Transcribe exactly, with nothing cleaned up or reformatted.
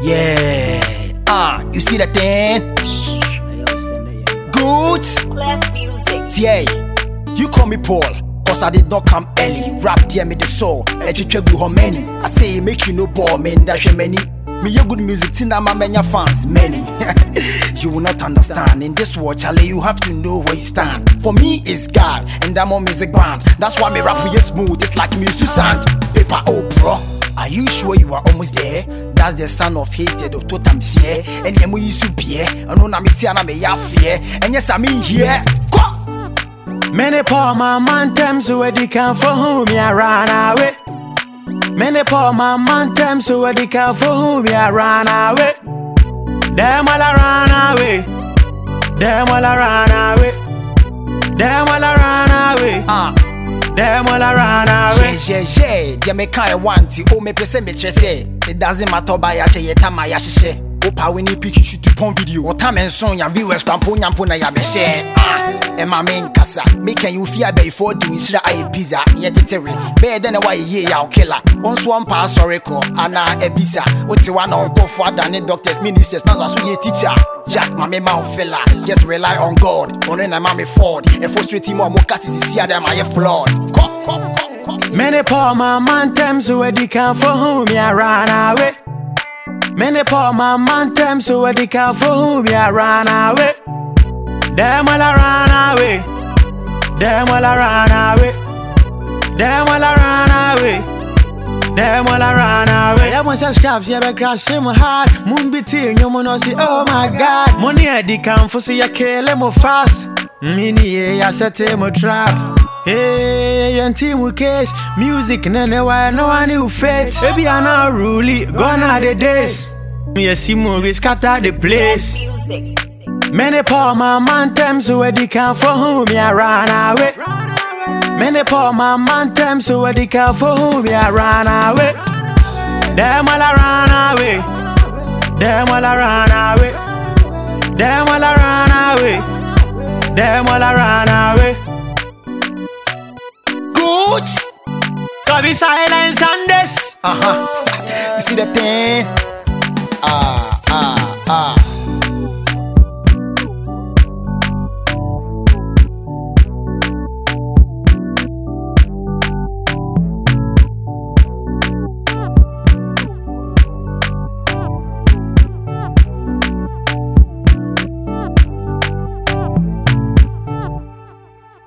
Yeah. Ah, uh, you see that thing? Good. Clef music. Yeah. You call me Paul, cause I did not come early. Rap dear me the soul. Echichegu how many? I say make you no bore man, that's many. Me your good music, tina my many fans, many. You will not understand. In this world, Charlie, you have to know where you stand. For me, it's God, and I'm on music brand. That's why me rap with you smooth, it's like music sound. Paper, oh bro, are you sure you are almost there? That's the son of hated or totem fear. And then we used to be, and no namitiana me ya fear. And yes, I'm in here. Many poor my man times already come for whom ya run away. Many poor my man times already come for whom ya run away. Them all a run away. Them all a run away. Them all a run away. Ah, them all a run away. Yeah, yeah, yeah. They me can't want to. Oh, me person me say it doesn't matter by ya che yetama ya she. Opa we need pick you shoot to pon video. On time and song ya viewers kampo nyampo na ya be share. Ah, e ma men kasa. Me can you fear be for doing shira I pizza. Yet tetere. Be then why ye ya killer. Once one pass sorry call ana ebisa. What you want on go for than doctors ministers now so ye teacher. Jack my me mouth fella. Just rely on God. On na ma me Ford. E frustrate him mo cast is see them my flawed. Come come come come. Many poor my man times already come for whom ya run away. Many poor my man times already come for whom ya run away. Them all a run away. Them all a run away. Them all a run away. Them all a run away. Them one subscribes, yeah, be crash him hard. Moon between you, mono see, oh my God. Money I di come for see ya kill him fast. Mini yeah, set him a trap. Hey, and team with case music, nene why no one who fit. Baby, I not really gone are the days. Me a see movie scatter the place. Music. Many poor my man times already come for whom ya run away. Many poor my man times already come for whom ya run away. Them all a run away. Them all a run away. Them all a run away. Them all a run away. Good. Could be silence on this. Uh huh. You see that thing? Ah.